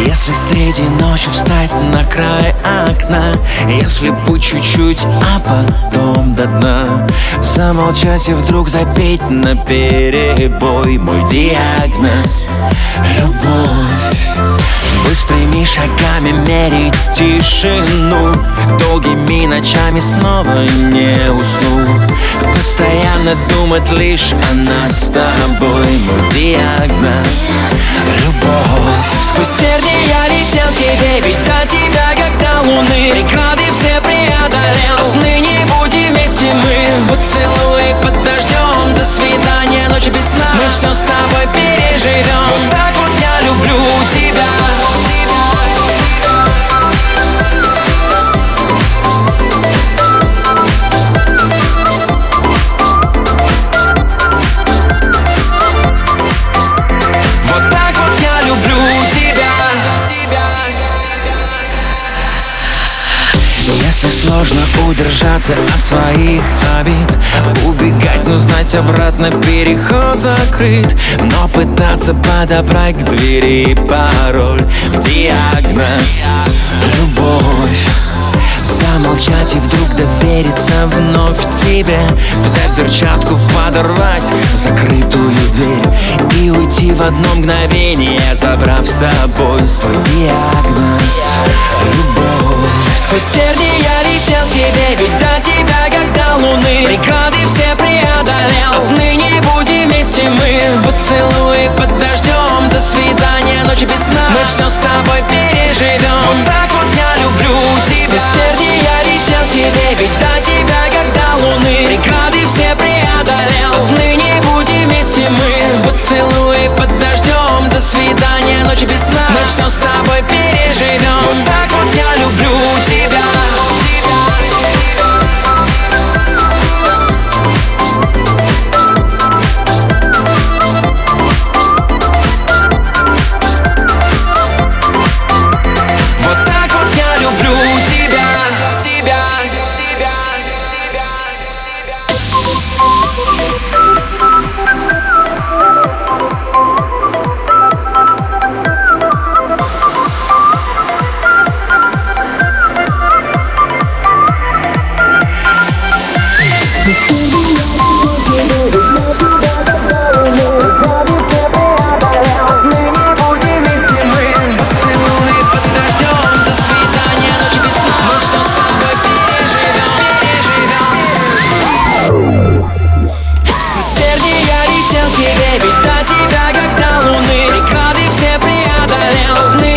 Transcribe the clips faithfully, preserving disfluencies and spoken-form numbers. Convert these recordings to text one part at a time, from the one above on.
Если среди ночи встать на край окна, если по чуть-чуть, а потом до дна, замолчать и вдруг запеть наперебой мой диагноз — любовь. Быстрыми шагами мерить тишину, долгими ночами снова не усну, постоянно думать лишь о нас с тобой. Мой диагноз — любовь. Сквозь тернии я летел тебе, ведь до тебя как до луны. Преграды все преодолел, отныне будем вместе мы. Поцелуй под дождем, до свидания, ночи без сна. Мы все с тобой переживем. Вот так вот я люблю тебя. Если сложно удержаться от своих обид, убегать, но знать обратно переход закрыт, но пытаться подобрать к двери пароль, диагноз — любовь. Замолчать и вдруг довериться вновь тебе, взять взрывчатку, подорвать закрытую дверь и уйти в одно мгновение, забрав с собой свой диагноз — любовь. Сквозь тернии я летел тебе, ведь до тебя как до луны. Преграды все преодолел, отныне будем вместе мы. Поцелуй под дождем, до свидания, ночи без сна. Мы все с тобой переживем. Вот так вот я люблю тебя. Сквозь тернии я летел тебе, ведь до тебя как до луны. Преграды все преодолел, отныне будем вместе мы. Поцелуй под дождем, до свидания, ночи без сна. Мы все с тобой переживем. Вот так вот я люблю тебя. Вот так вот я люблю тебя. Тебя, тебя, тебя,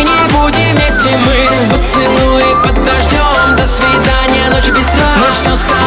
поцелуй под дождем, до свидания, ночи без сна. Мы все